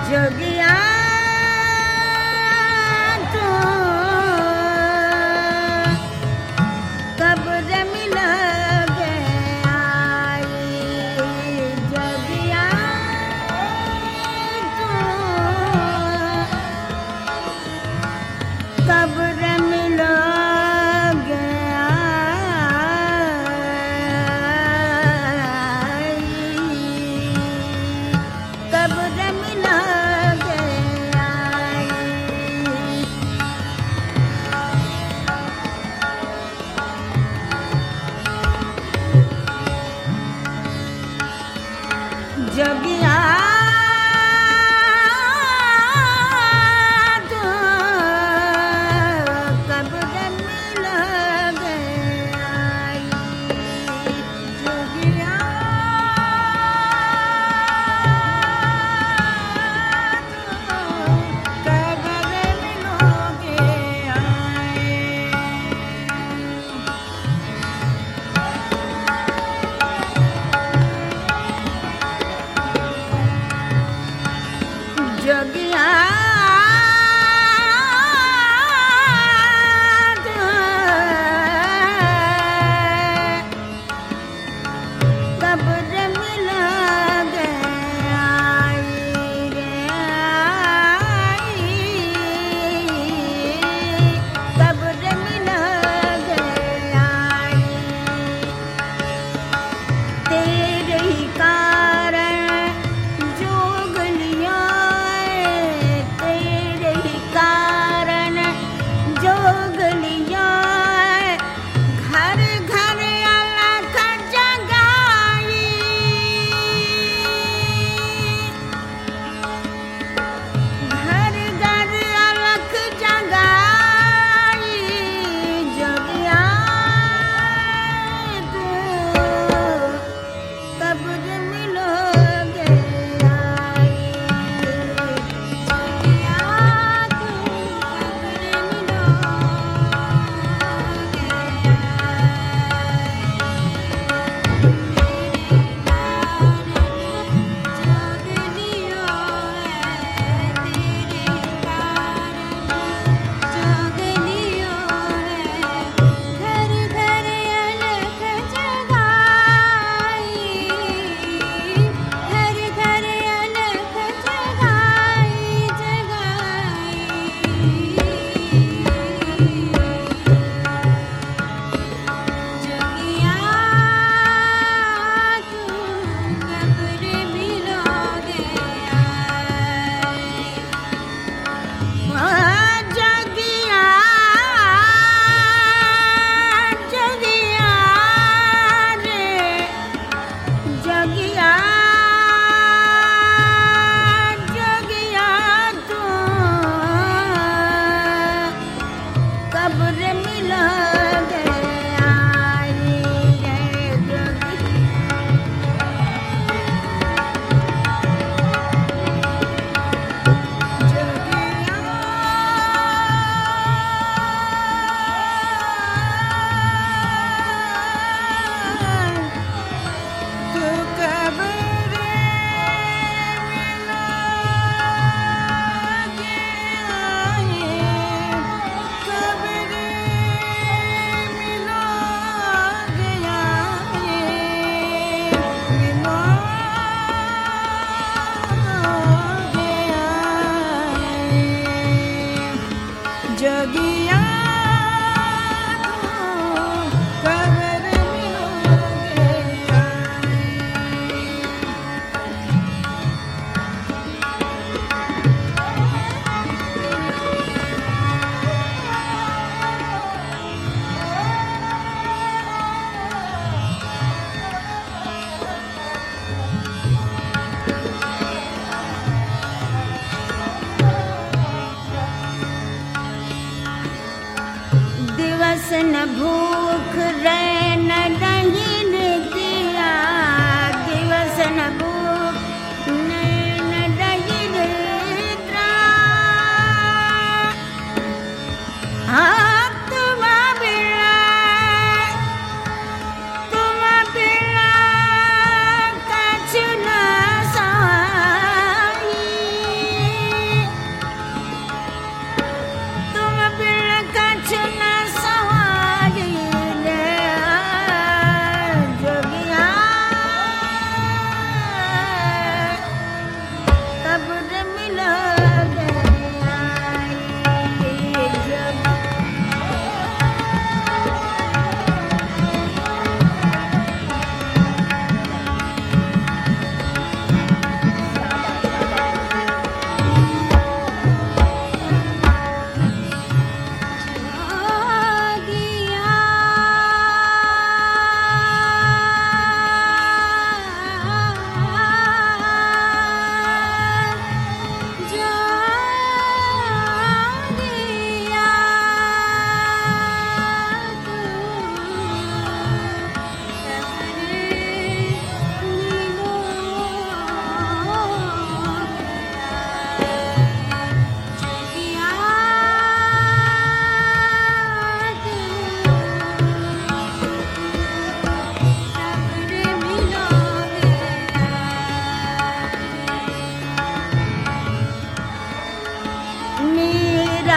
जोगिया तू कब रे मिलोगे आई, जोगिया तू कब रे मिलोगे आई, कब रे मिलोगे आई। जोगिया तू कब रे मिलोगे आई, जोगिया तू कब रे मिलोगे आई। जोगिया तू कब रे मिलोगे आई रे आई, कब रे मिलोगे आई। तेरे ही कारण जोगलियाँ, तेरे ही कारण जोगलियाँ, घर घर अलख जगाई, घर घर अलख जगाई। जोगिया तू कब रे मिलोगे आई, जोगिया तू कब रे मिलोगे जोगिया जोगिया तू कब रे मिलोगे आई रे जोगिया तू कब रे मिलोगे आई, कब रे मिलोगे आई, मिलोगे आई। जोगिया तू कब रे मिलोगे आई। दिवस न भूख रैन रहीन दिया, दिवस न भूख नैन रहीन त्रा। हाँ तुम बिना कछु न सहाई,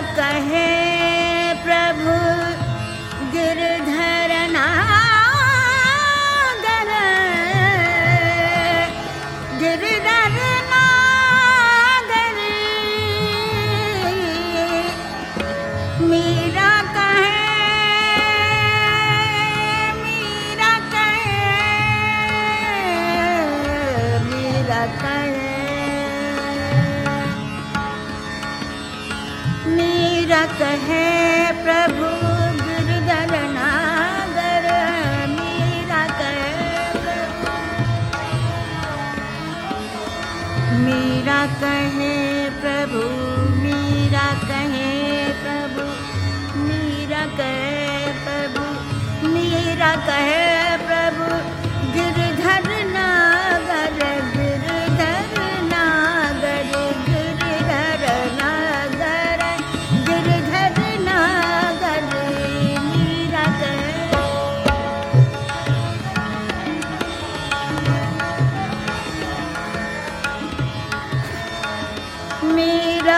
कहे प्रभु गिरधर नागर, गिरधर नागर। मीरा कहे, मीरा कहे, मीरा कहे, मीरा कहे प्रभु गिरधर नागर। मीरा कहे प्रभु, मीरा कहे प्रभु, मीरा कहे प्रभु, मीरा कहे प्रभु, मीरा कहे प्रभु गिरधर नागर, गिरधर नागर, गिरधर नागर, गिरधर नागर। मीरा कहे, मीरा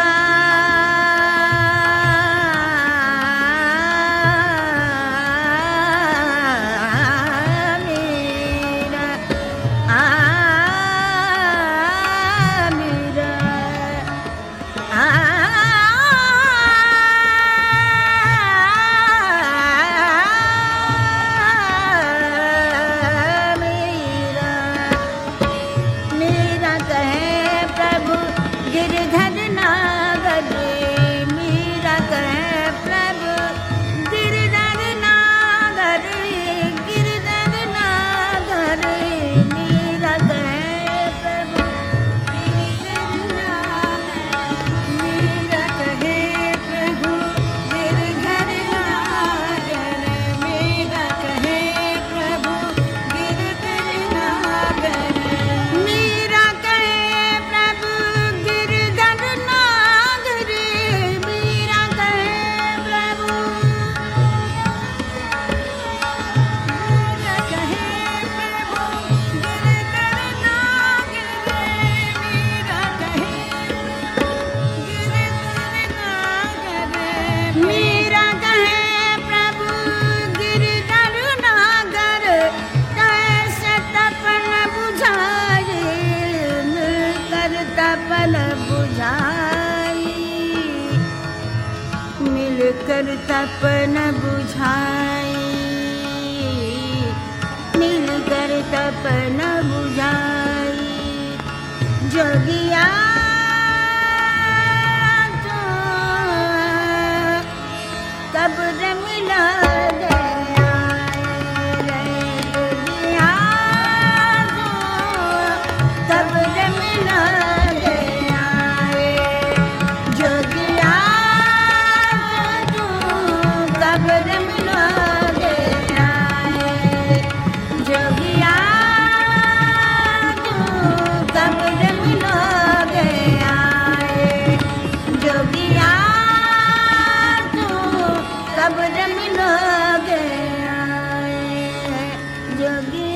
गिरधर नागर। मीरा कहे प्रभु गिरधर नागर, गिरधर नागर। मीरा कहे प्रभु गिरधर नागर, मीरा कहे प्रभु गिरधर नागर, मीरा कहे प्रभु गिरधर नागर। मीरा कहे प्रभु गिरधर नागर, मीरा कहे प्रभु, मीरा कहे प्रभु गिरधर नागर, मीरा कहे गिरधर नागर। मीरा कहे प्रभु गिरधर नागर, कैसे तपन बुझाई, मिलकर तपन बुझाई, मिलकर तपन बुझाई, मिलकर तपन बुझाई। जोगिया तो कब्र मिला गया रे, जोगिया तो कब्र मिला गया रे। जोगिया तो कब्र मिला गया रे, जोगिया तो कब्र मिला गया रे, जोगिया तो कब्र मिला गया रे। जोगिया